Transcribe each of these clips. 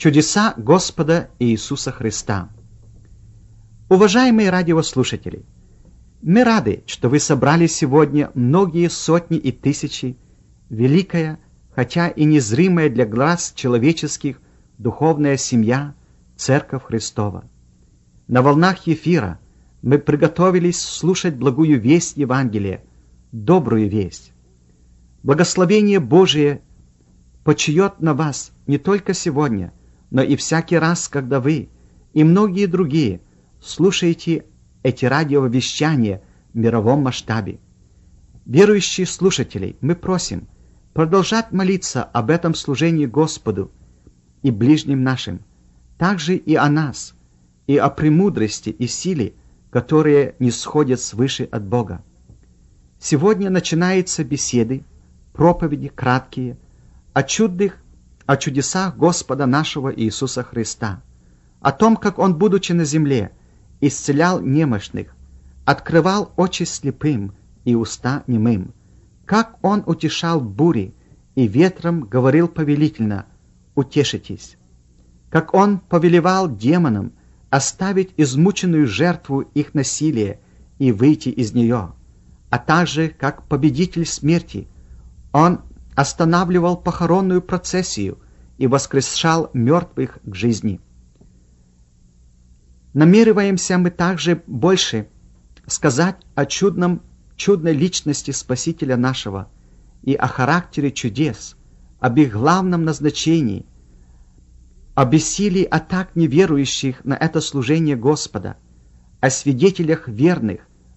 Чудеса Господа Иисуса Христа. Уважаемые радиослушатели, мы рады, что вы собрали сегодня многие сотни и тысячи, великая, хотя и незримая для глаз человеческих, духовная семья, Церковь Христова. На волнах эфира мы приготовились слушать благую весть Евангелия, добрую весть. Благословение Божие почиет на вас не только сегодня, но и всякий раз, когда вы и многие другие слушаете эти радиовещания в мировом масштабе. Верующие слушатели, мы просим продолжать молиться об этом служении Господу и ближним нашим, также и о нас, и о премудрости и силе, которые нисходят свыше от Бога. Сегодня начинаются беседы, проповеди краткие, о чудесах Господа нашего Иисуса Христа, о том, как Он, будучи на земле, исцелял немощных, открывал очи слепым и уста немым, как Он утешал бури и ветром говорил повелительно: «Утешитесь», как Он повелевал демонам оставить измученную жертву их насилия и выйти из нее, а также, как победитель смерти, Он останавливал похоронную процессию и воскрешал мертвых к жизни. Намереваемся мы также больше сказать о чудной личности Спасителя нашего и о характере чудес, об их главном назначении, о бессилии атак неверующих на это служение Господа, о свидетелях верных,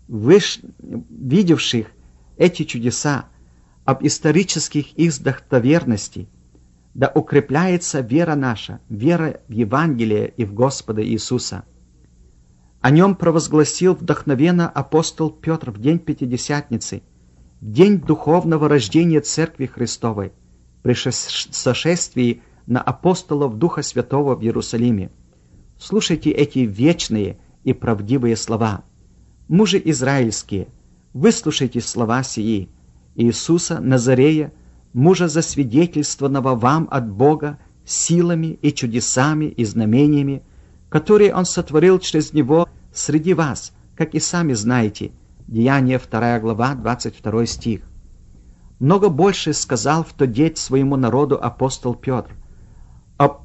видевших эти чудеса, об исторических их достоверности. Да укрепляется вера наша, вера в Евангелие и в Господа Иисуса. О нем провозгласил вдохновенно апостол Петр в день Пятидесятницы, в день духовного рождения Церкви Христовой, при сошествии на апостолов Духа Святого в Иерусалиме. Слушайте эти вечные и правдивые слова. Мужи израильские, выслушайте слова сии: Иисуса Назарея, мужа засвидетельствованного вам от Бога силами и чудесами и знамениями, которые Он сотворил через Него среди вас, как и сами знаете. Деяния 2 глава, 22 стих. Много больше сказал в тот день своему народу апостол Петр об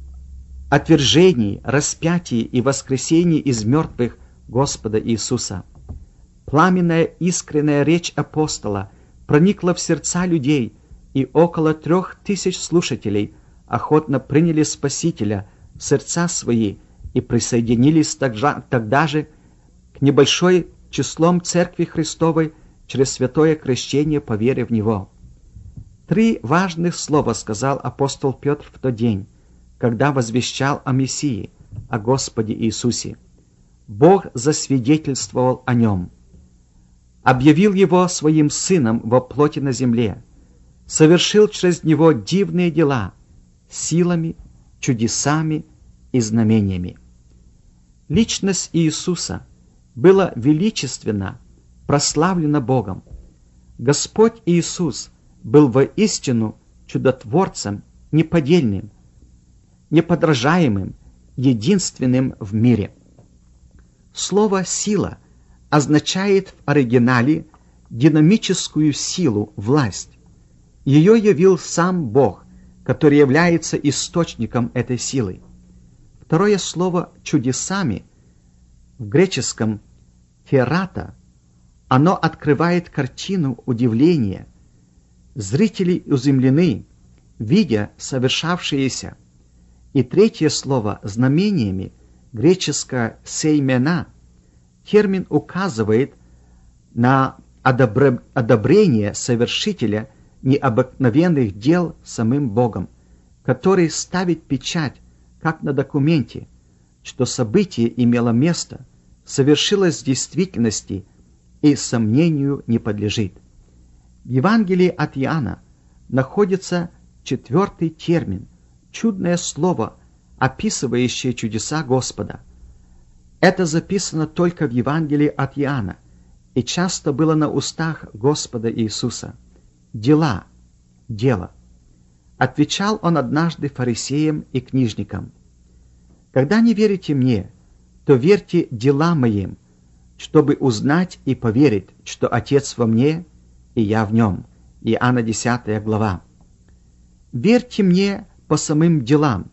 отвержении, распятии и воскресении из мертвых Господа Иисуса. Пламенная искренняя речь апостола проникла в сердца людей, и около 3000 слушателей охотно приняли Спасителя в сердца свои и присоединились тогда же к небольшой числом Церкви Христовой через святое крещение по вере в Него. 3 важных слова сказал апостол Петр в тот день, когда возвещал о Мессии, о Господе Иисусе. Бог засвидетельствовал о Нем, объявил Его Своим Сыном во плоти на земле, совершил через Него дивные дела силами, чудесами и знамениями. Личность Иисуса была величественно прославлена Богом. Господь Иисус был воистину чудотворцем неподдельным, неподражаемым, единственным в мире. Слово «сила» означает в оригинале динамическую силу, власть. Ее явил сам Бог, который является источником этой силы. Второе слово «чудесами» в греческом «терата», оно открывает картину удивления. Зрители изумлены, видя совершавшееся. И третье слово «знамениями», греческое «сеймена», термин указывает на одобрение совершителя необыкновенных дел самим Богом, который ставит печать, как на документе, что событие имело место, совершилось в действительности и сомнению не подлежит. В Евангелии от Иоанна находится 4-й термин, чудное слово, описывающее чудеса Господа. Это записано только в Евангелии от Иоанна и часто было на устах Господа Иисуса. Дела, дело. Отвечал он однажды фарисеям и книжникам: «Когда не верите мне, то верьте делам моим, чтобы узнать и поверить, что Отец во мне, и я в нем». Иоанна 10 глава. «Верьте мне по самым делам».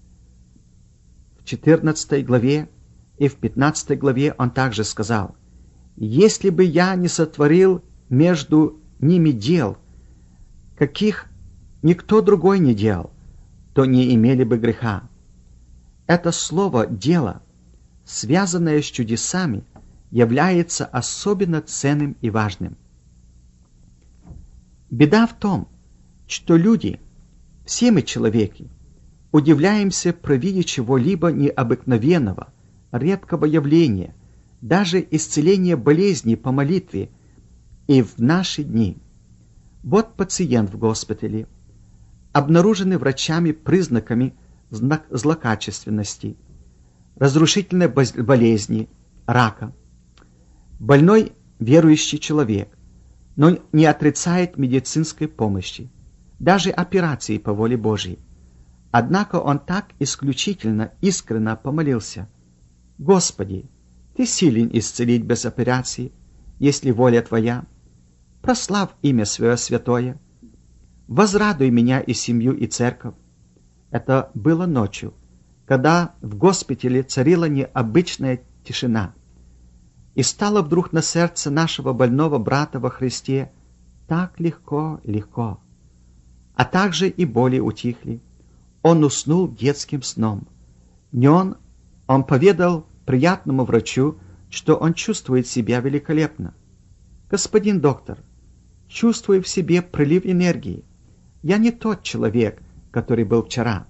В 14 главе и в 15 главе он также сказал: «Если бы я не сотворил между ними дел, каких никто другой не делал, то не имели бы греха». Это слово «дело», связанное с чудесами, является особенно ценным и важным. Беда в том, что люди, все мы человеки, удивляемся при виде чего-либо необыкновенного, редкого явления, даже исцеления болезней по молитве и в наши дни. Вот пациент в госпитале, обнаруженный врачами признаками злокачественности, разрушительной болезни, рака. Больной верующий человек, но не отрицает медицинской помощи, даже операции по воле Божьей. Однако он так исключительно, искренно помолился: «Господи, Ты силен исцелить без операции, если воля Твоя. Прославь имя Свое святое. Возрадуй меня и семью, и церковь». Это было ночью, когда в госпитале царила необычная тишина. И стало вдруг на сердце нашего больного брата во Христе так легко, легко. А также и боли утихли. Он уснул детским сном. Днем он поведал приятному врачу, что он чувствует себя великолепно. «Господин доктор, чувствую в себе прилив энергии. Я не тот человек, который был вчера».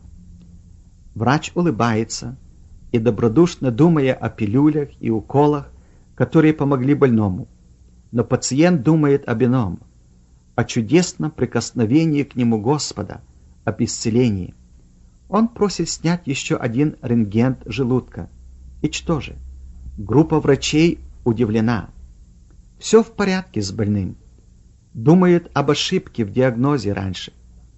Врач улыбается и, добродушно думая о пилюлях и уколах, которые помогли больному, но пациент думает об ином, о чудесном прикосновении к нему Господа, об исцелении. Он просит снять еще один рентген желудка. И что же? Группа врачей удивлена. Все в порядке с больным. Думает об ошибке в диагнозе раньше.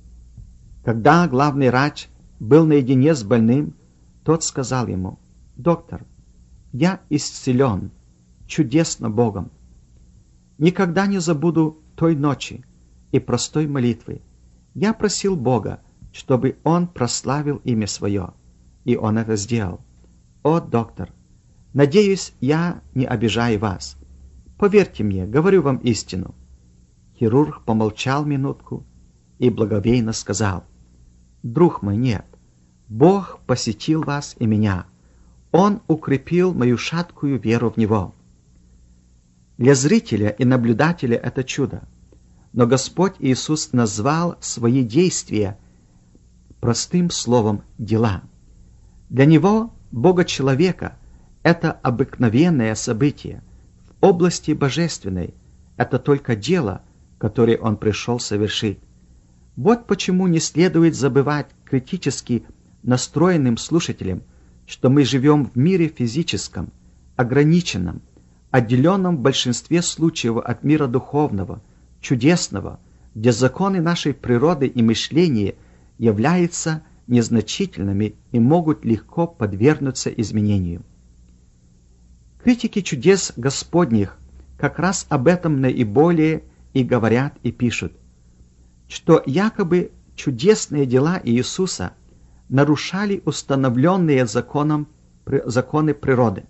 Когда главный врач был наедине с больным, тот сказал ему: «Доктор, я исцелен чудесно Богом. Никогда не забуду той ночи и простой молитвы. Я просил Бога, чтобы Он прославил имя Свое, и Он это сделал. О, доктор, надеюсь, я не обижаю вас. Поверьте мне, говорю вам истину». Хирург помолчал минутку и благоговейно сказал: «Друг мой, нет. Бог посетил вас и меня. Он укрепил мою шаткую веру в Него». Для зрителя и наблюдателя это чудо. Но Господь Иисус назвал свои действия простым словом «дела». Для Него, Бога-человека, это обыкновенное событие. В области божественной это только дело, которое Он пришел совершить. Вот почему не следует забывать критически настроенным слушателям, что мы живем в мире физическом, ограниченном, отделенном в большинстве случаев от мира духовного, чудесного, где законы нашей природы и мышления являются незначительными и могут легко подвергнуться изменению. Критики чудес Господних как раз об этом наиболее и говорят, и пишут, что якобы чудесные дела Иисуса нарушали установленные законы природы.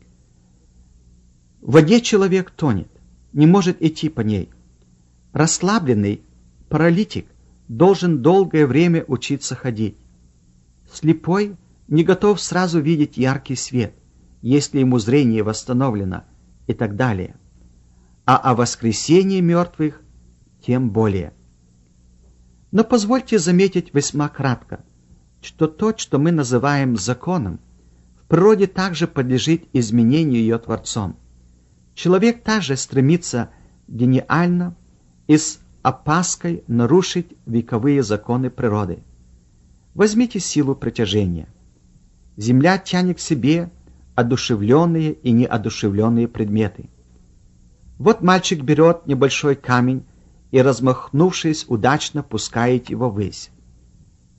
В воде человек тонет, не может идти по ней. Расслабленный паралитик должен долгое время учиться ходить. Слепой не готов сразу видеть яркий свет, если ему зрение восстановлено, и так далее. А о воскресении мертвых тем более. Но позвольте заметить весьма кратко, что то, что мы называем законом, в природе также подлежит изменению ее Творцом. Человек также стремится гениально и с опаской нарушить вековые законы природы. Возьмите силу притяжения. Земля тянет к себе одушевленные и неодушевленные предметы. Вот мальчик берет небольшой камень и, размахнувшись, удачно пускает его ввысь.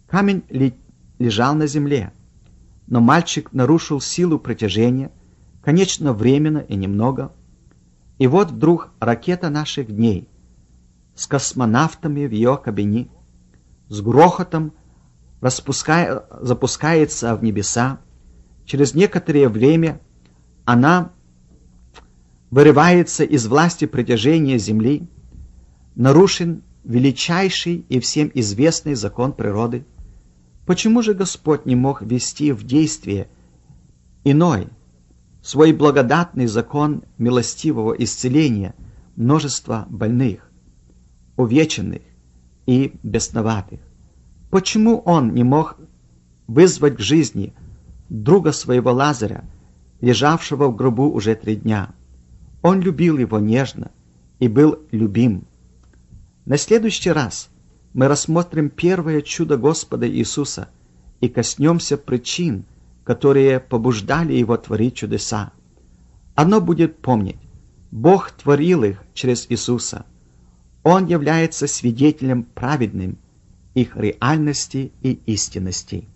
Камень лежал на земле, но мальчик нарушил силу притяжения, конечно, временно и немного. И вот вдруг ракета наших дней с космонавтами в ее кабине с грохотом запускается в небеса. Через некоторое время она вырывается из власти притяжения Земли. Нарушен величайший и всем известный закон природы. Почему же Господь не мог ввести в действие иной, свой благодатный закон милостивого исцеления множества больных, увеченных и бесноватых? Почему Он не мог вызвать к жизни друга своего Лазаря, лежавшего в гробу уже 3 дня? Он любил его нежно и был любим. На следующий раз мы рассмотрим первое чудо Господа Иисуса и коснемся причин, которые побуждали Его творить чудеса. Оно будет помнить: Бог творил их через Иисуса. Он является свидетелем праведным их реальности и истинности.